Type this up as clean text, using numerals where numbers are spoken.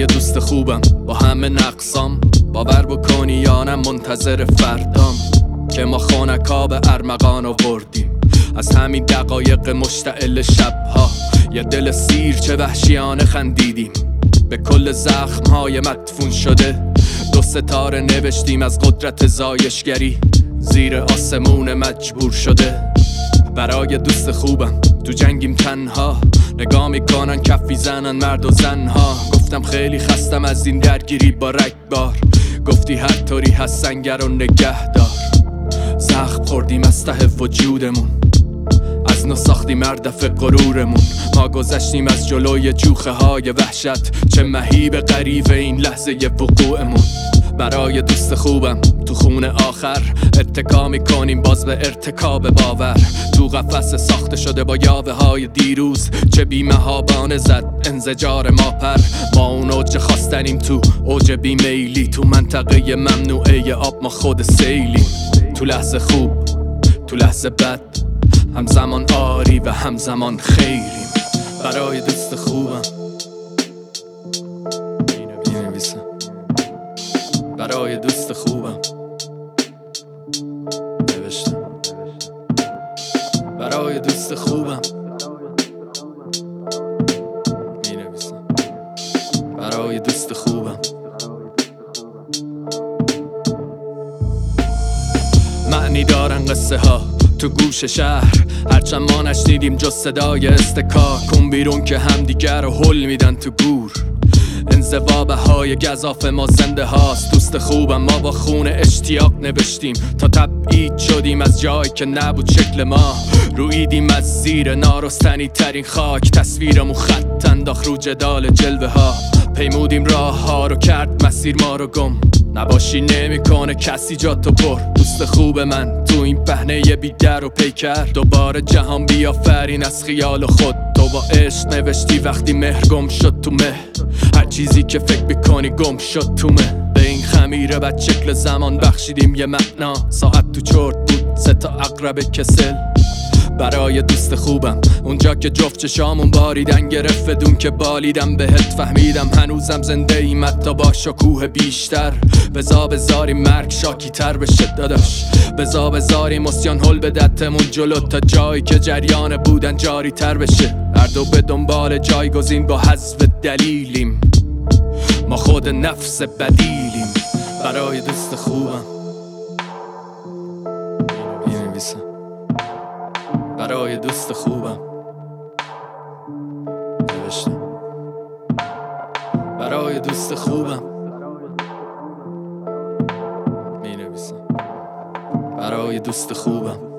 برای دوست خوبم با همه نقصام، باور بکنی یا نه منتظر فردام که ما خانکا به ارمغان آوردیم. از همین دقایق مشتعل شبها یه دل سیر چه وحشیانه خندیدیم. به کل زخمهای مدفون شده 2 ستاره نوشتیم از قدرت زایشگری زیر آسمون مجبور شده. برای دوست خوبم تو جنگیم تنها، نگاه میکنن کفی زنن مرد و زنها. گفتم خیلی خستم از این درگیری با رگبار، گفتی هر طوری هست سنگر و نگه دار. زخم خوردیم از ته وجودمون، از نو ساختیم مردف غرورمون. ما گذشتیم از جلوی جوخه های وحشت، چه مهیب غریب این لحظه وقوعمون. برای دوست خوبم تو خونه آخر اتکا میکنیم باز به ارتکاب باور. تو قفس ساخته شده با یاوه های دیروز، چه بی‌مهابانه زد انزجار ما پر. ما اون اوج خواستنیم تو اوج بیمیلی، تو منطقه ممنوعه آب ما خود سیلیم. تو لحظه خوب تو لحظه بد، همزمان آری و همزمان خیریم. برای دوست خوبم برای دوست خوبم نوشتم. برای دوست خوبم می نویسم. برای دوست خوبم معنی دارن قصه ها تو گوش شهر، هرچند ما نشنیدیم جز صدای استکار. کن بیرون که همدیگر رو حل میدن تو گور. انزوابه های گزاف ما زنده هاست. دوست خوبم ما با خون اشتیاق نوشتیم تا تبعید شدیم از جایی که نبود شکل ما. رویدیم از زیر نارستنی ترین خاک، تصویرمون خط انداخت رو جدال جلوه ها. پیمودیم راه ها رو کرد مسیر ما رو گم، نباشی نمیکنه کسی جا تو پر. دوست خوب من تو این پهنه بی در و پیکر، دوباره جهان بیافرین از خیال خود. تو با عشق نوشتی وقتی مهر گم شد تو مه، هر چیزی که فکر بکنی گم شد تو مه. به این خمیره بد شکل زمان بخشیدیم یه معنا، ساعت تو چرت بود 3 تا عقرب کسل. برای دوست خوبم اونجا که جفت چشامون باریدن گرفت بدون که بالیدم بهت فهمیدم هنوزم زنده ایم حتی با شکوه بیشتر. بزا بزاری مرگ شاکی تر بشه داداش، بزا بزاری مسیان حل به دتمون جلو تا جایی که جریان بودن جاری تر بشه. هر دو به دنبال جایگزین با حذف دلیلیم، ما خود نفس بدیلیم. برای دوست خوبم می‌نویسم. برای دوست خوبم نوشتم. برای دوست خوبم می نویسم. برای دوست خوبم